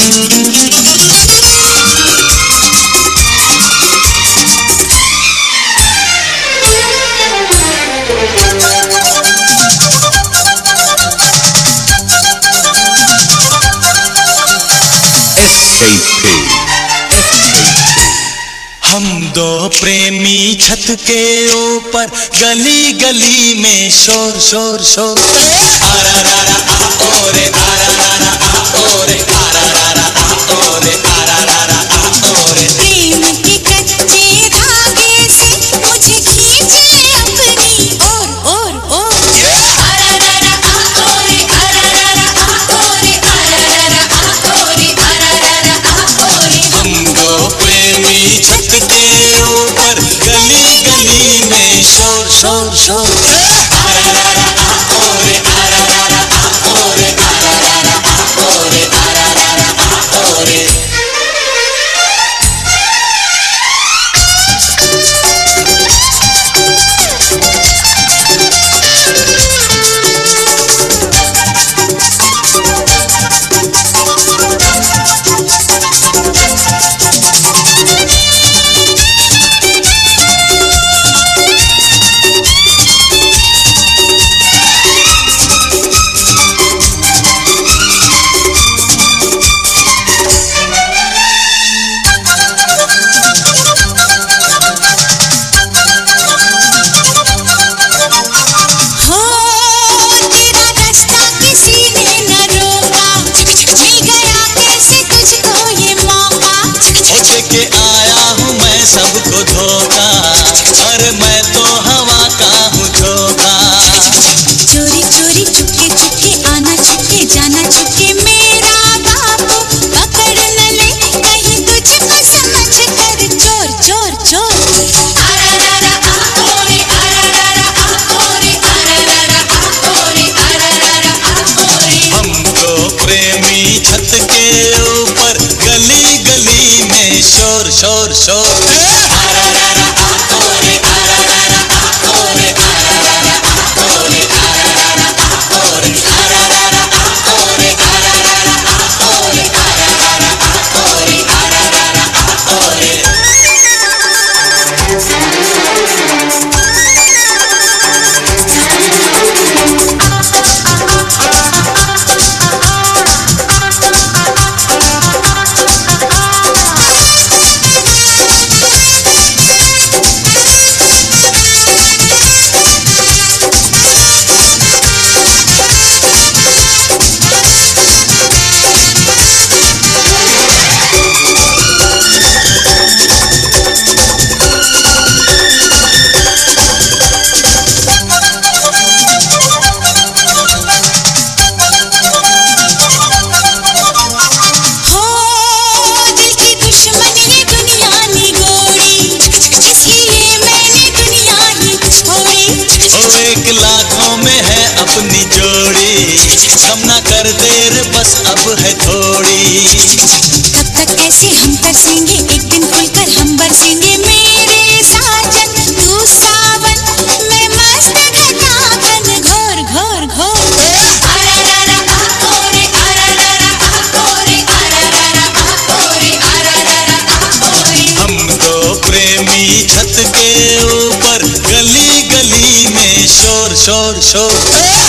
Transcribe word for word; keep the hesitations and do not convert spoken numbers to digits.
हम दो प्रेमी छत के ऊपर गली गली में शोर शोर शोर। आरा रारा आ ओरे आरा रारा आ ओरे आरा रारा आ ओरे आरा रारा आ ओरे। प्रेम के कच्चे धागे से मुझे खींचे अपनी ओर ओर ओर। आरा रारा आ ओरे आरा रारा आ ओरे आरा रारा आ ओरे आरा रारा आ ओरे। हम दो प्रेमी छत के ऊपर गली गली में शोर शोर शोर। आरा रारा आ ओरे आरा रारा आ ओरे आरा रारा आ ओरे आरा रारा आ ओरे। के आया हूँ मैं सबको धोखा, और मैं तो हवा का हूँ झोंका। चोरी चोरी चुपके चुपके आना चुपके जाना चुपके मेरा बाबू पकड़ न ले कहीं तुझको समझ कर चोर चोर चोर। आरा रारा आ ओरे आरा रारा आ ओरे आरा रारा आ ओरे आरा रारा आ ओरे। हम तो प्रेमी छत के ऊपर गली गली में शोर शोर शोर। आरा रारा आ ओरे आरा रारा आ ओरे आरा रारा आ ओरे आरा रारा आ ओरे आरा रारा आ ओरे आरा रारा आ ओरे आरा रारा आ ओरे आरा रारा आ ओरे। एक लाखों में है अपनी जोड़ी, कम ना कर देर बस अब है थोड़ी। कब तक कैसे हम तरसेंगे एक दिन खुलकर हम बरसेंगे मेरे साजन तू सावन मैं मस्त घटा बन घोर घोर घोर। आरा रारा आ ओरे आरा रारा आ ओरे आरा रारा आ ओरे आरा रारा आ ओरे। हम दो प्रेमी छत के ऊपर गली गली में शोर शोर शोर।